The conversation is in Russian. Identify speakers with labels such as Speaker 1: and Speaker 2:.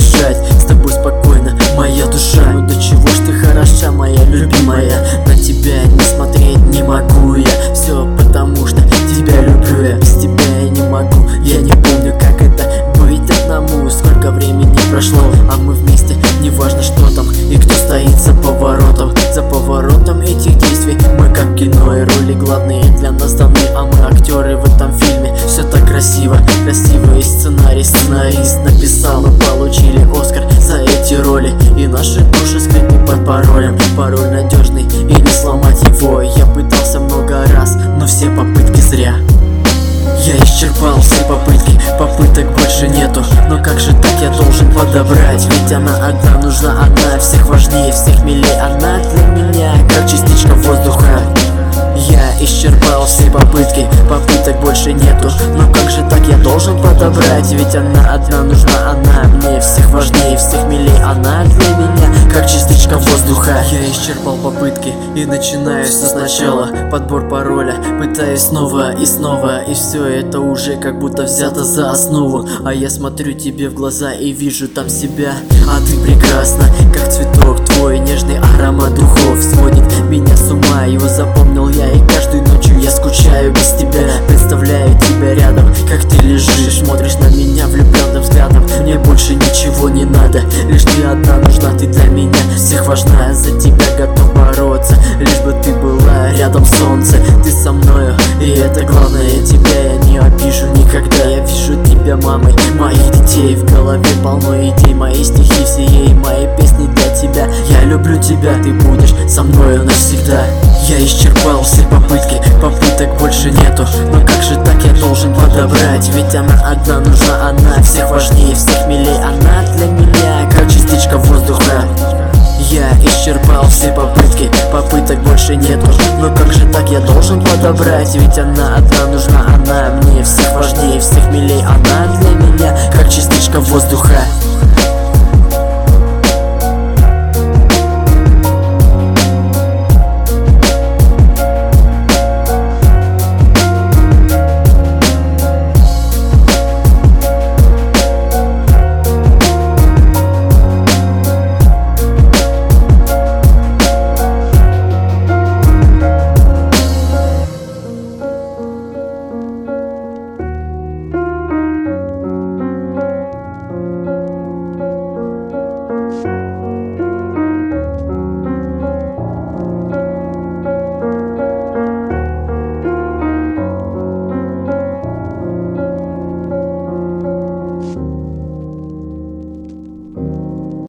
Speaker 1: дышать с тобой спокойно, моя душа. Ну до чего ж ты хороша, моя любимая, на тебя не смотреть не могу я. Все потому что тебя люблю я, без тебя я не могу. Я не помню, как это быть одному, сколько времени прошло, а мы вместе, неважно что там и кто стоит за поворотом. За поворотом этих действий мы как кино, и роли главные для нас даны, а мы актеры в этом фильме. Все так красиво, красивый сценарист написал. Мы получили Оскар за эти роли, и наши души скрыты под паролем. Пароль надежный и не сломать его. Я пытался много раз, но все попытки зря. Я исчерпал все попытки, попыток больше нету. Но как же так я должен подобрать? Ведь она одна, нужна одна, всех важнее, всех милее. Она для меня как частичка воздуха. Я исчерпал все попытки, попыток больше нету. Но как же так я должен подобрать? Ведь она одна, нужна она мне, всех важнее, всех милее. Она для меня как частичка воздуха. Я исчерпал попытки и начинаю все сначала. Подбор пароля, пытаюсь снова и снова, и все это уже как будто взято за основу. А я смотрю тебе в глаза и вижу там себя. А ты прекрасна, как цветок, твой нежный аромат духов сводит меня с ума. Его запомнил я, и каждой ночью я скучаю без тебя. Представляю тебя рядом, как ты лежишь, смотришь на меня влюбленным взглядом. Мне больше ничего не надо, лишь ты одна нужна, ты для меня всех важна. За тебя готов бороться, лишь бы ты была рядом, солнце. Ты со мною, и это главное, тебя я не обижу никогда. Я вижу тебя мамой моих детей, в голове полно идей. Мои стихи все ей, мои песни для тебя. Я люблю тебя, ты будешь со мною навсегда. Я исчерпал все попытки, попыток больше нету. Но как же так я должен подобрать? Ведь она одна, нужна она, всех важнее, всех милее. Она для меня как частичка воздуха. Я исчерпал все попытки, попыток больше нету. Но как же так я должен подобрать? Ведь она одна, нужна она мне, всех важнее, всех милее. Она для меня как частичка воздуха.